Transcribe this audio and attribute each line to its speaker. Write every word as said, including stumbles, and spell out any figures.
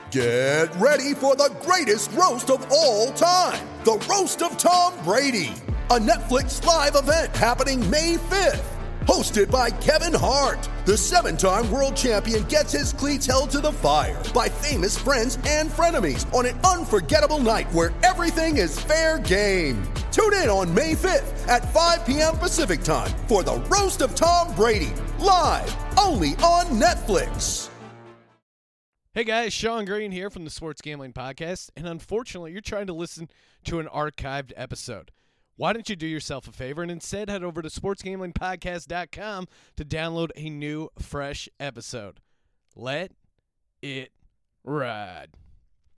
Speaker 1: Get ready for the greatest roast of all time, the Roast of Tom Brady, a Netflix live event happening May fifth. Hosted by Kevin Hart, the seven-time world champion gets his cleats held to the fire by famous friends and frenemies on an unforgettable night where everything is fair game. Tune in on May fifth at five p.m. Pacific time for the Roast of Tom Brady, live only on Netflix.
Speaker 2: Hey guys, Sean Green here from the Sports Gambling Podcast, and unfortunately you're trying to listen to an archived episode. Why don't you do yourself a favor and instead head over to sports gambling podcast dot com to download a new, fresh episode. Let it ride.